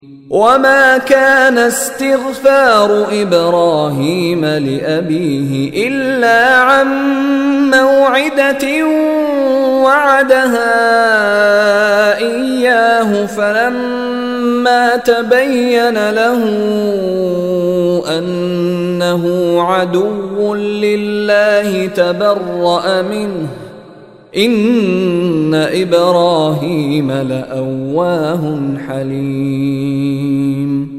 وما كان استغفار إبراهيم لأبيه إلا عن موعدة وعدها إياه فلما تبين له أنه عدو لله تبرأ منه إن إبراهيم لأواه حليم